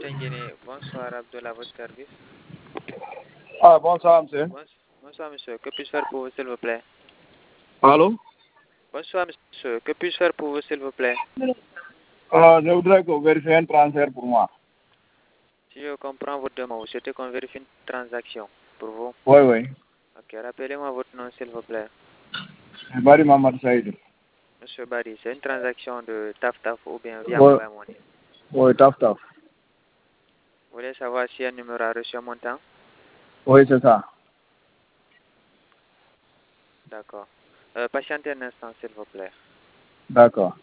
Mtengene, bonsoir Abdullah, à votre service. Ah, bonsoir, monsieur. Bonsoir, monsieur. Que puis-je faire pour vous, s'il vous plaît? Allô? Bonsoir, monsieur. Que puis-je faire pour vous, s'il vous plaît? Je voudrais que vous vérifiez un transfert pour moi. Si je comprends votre demande, vous souhaitez qu'on vérifie une transaction pour vous? Oui, oui. Ok, rappelez-moi votre nom, s'il vous plaît. Bari Mamad Saïd. Monsieur Barry, c'est une transaction de TAF ou bien via Oui, Mobile Money. oui, taf. Vous voulez savoir si un numéro a reçu un montant? Oui, c'est ça. D'accord. Patientez un instant, s'il vous plaît. D'accord.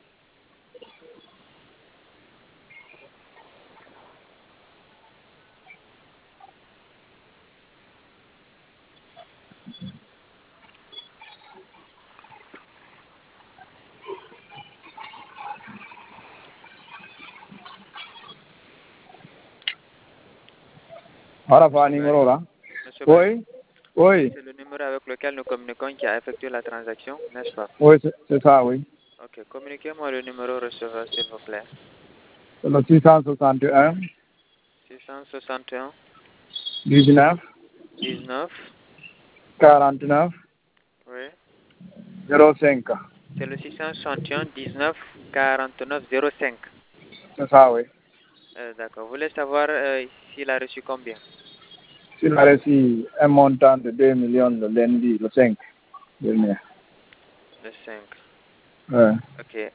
Voilà, pas un numéro là. Monsieur Barry, Oui, oui, c'est le numéro avec lequel nous communiquons qui a effectué la transaction, n'est-ce pas? oui, c'est ça, oui. Ok, communiquez-moi le numéro receveur, s'il vous plaît. C'est le 661 661 19 19, 49 oui. 05. C'est le 661 19 49 05. C'est ça, oui. D'accord. Vous voulez savoir s'il a reçu combien? S'il a reçu un montant de 2 millions le lundi, le 5 dernier. Le 5. Ouais. Ok.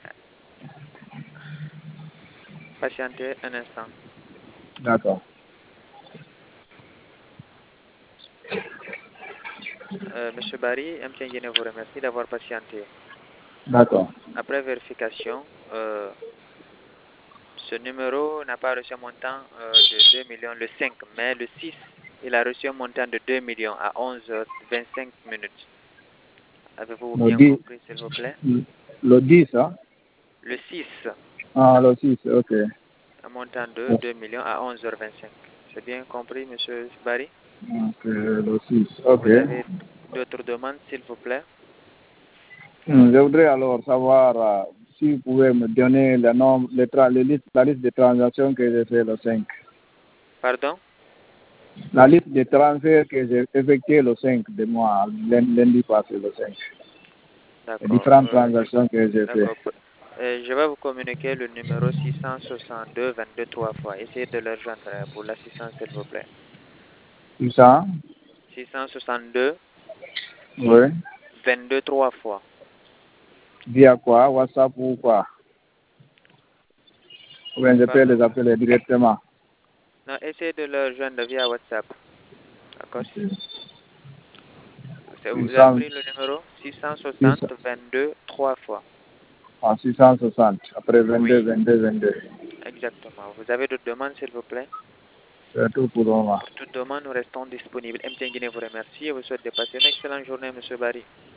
Patientez un instant. D'accord. Monsieur Barry, M. Tiengene vous remercie d'avoir patienté. D'accord. Après vérification, ce numéro n'a pas reçu un montant de 2 millions le 5, mais le 6, il a reçu un montant de 2 millions à 11h25 minutes. Avez-vous Le bien 10, compris, s'il vous plaît? le 10, hein? Le 6, Ah, le 6, ok. un montant de 2 millions à 11h25. C'est bien compris, monsieur Barry? Ok, le 6, ok. Vous avez d'autres demandes, s'il vous plaît? Je voudrais alors savoir si vous pouvez me donner le nombre, la liste des transactions que j'ai fait le 5. Pardon? La liste des transferts que j'ai effectués le 5 de mois, lundi passé le 5. Les D'accord. différentes transactions que j'ai fait. D'accord. Je vais vous communiquer le numéro 662 22 3 fois. Essayez de le rejoindre pour l'assistance, s'il vous plaît. 600? 662 Oui. 22 3 fois. Via quoi? WhatsApp ou quoi? Ou bien je peux Pardon? les appeler directement. Non, essayez de le rejoindre via WhatsApp. D'accord? Vous avez 600, pris le numéro 660 600, 22 3 fois. 660. Après 22, Oui, 22, 22. exactement. Vous avez d'autres demandes, s'il vous plaît? C'est tout pour le moment. Pour toute demande, nous restons disponibles. M. Guinée vous remercie et vous souhaite de passer une excellente journée, monsieur Barry.